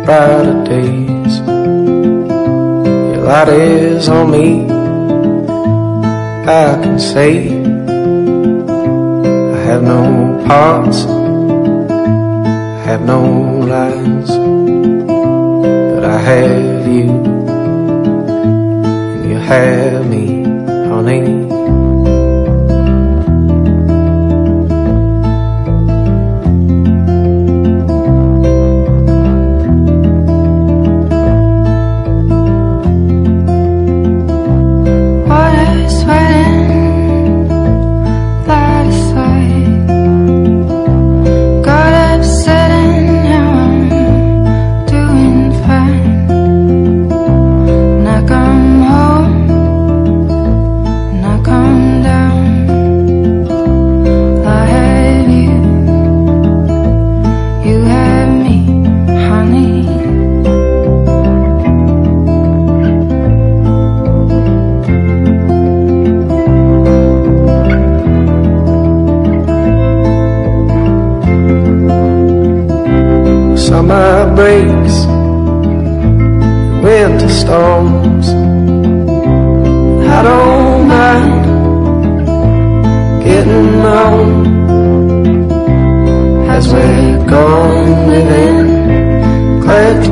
brighter days. Your light is on me, I can say I have no parts, I have no lines, but I have you, and you have me, honey. Summer breaks, winter storms, I don't mind getting on as we're gone living. Glad